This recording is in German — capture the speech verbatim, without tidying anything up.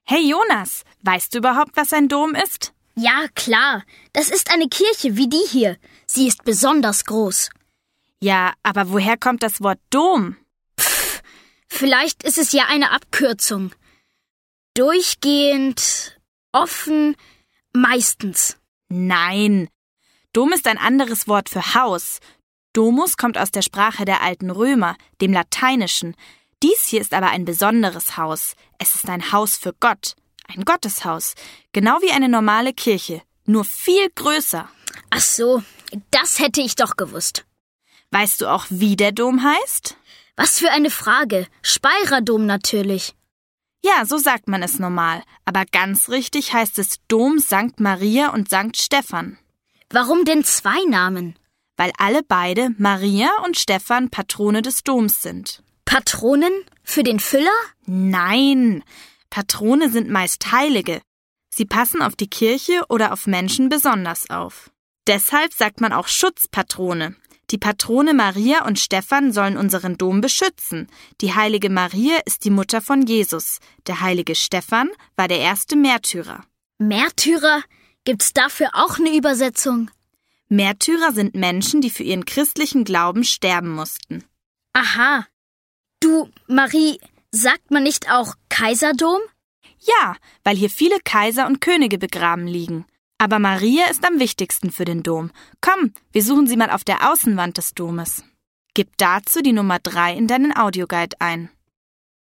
Hey Jonas, weißt du überhaupt, was ein Dom ist? Ja, klar. Das ist eine Kirche wie die hier. Sie ist besonders groß. Ja, aber woher kommt das Wort Dom? Pff, vielleicht ist es ja eine Abkürzung. Durchgehend, offen, meistens. Nein, Dom ist ein anderes Wort für Haus. Domus kommt aus der Sprache der alten Römer, dem Lateinischen. Dies hier ist aber ein besonderes Haus. Es ist ein Haus für Gott, ein Gotteshaus, genau wie eine normale Kirche, nur viel größer. Ach so, das hätte ich doch gewusst. Weißt du auch, wie der Dom heißt? Was für eine Frage. Speyerer Dom natürlich. Ja, so sagt man es normal, aber ganz richtig heißt es Dom Sankt Maria und Sankt Stephan. Warum denn zwei Namen? Weil alle beide, Maria und Stephan, Patrone des Doms sind. Patronen? Für den Füller? Nein, Patrone sind meist Heilige. Sie passen auf die Kirche oder auf Menschen besonders auf. Deshalb sagt man auch Schutzpatrone. Die Patrone Maria und Stephan sollen unseren Dom beschützen. Die heilige Maria ist die Mutter von Jesus. Der heilige Stephan war der erste Märtyrer. Märtyrer? Gibt's dafür auch eine Übersetzung? Märtyrer sind Menschen, die für ihren christlichen Glauben sterben mussten. Aha. Du, Marie, sagt man nicht auch Kaiserdom? Ja, weil hier viele Kaiser und Könige begraben liegen. Aber Maria ist am wichtigsten für den Dom. Komm, wir suchen sie mal auf der Außenwand des Domes. Gib dazu die Nummer drei in deinen Audioguide ein.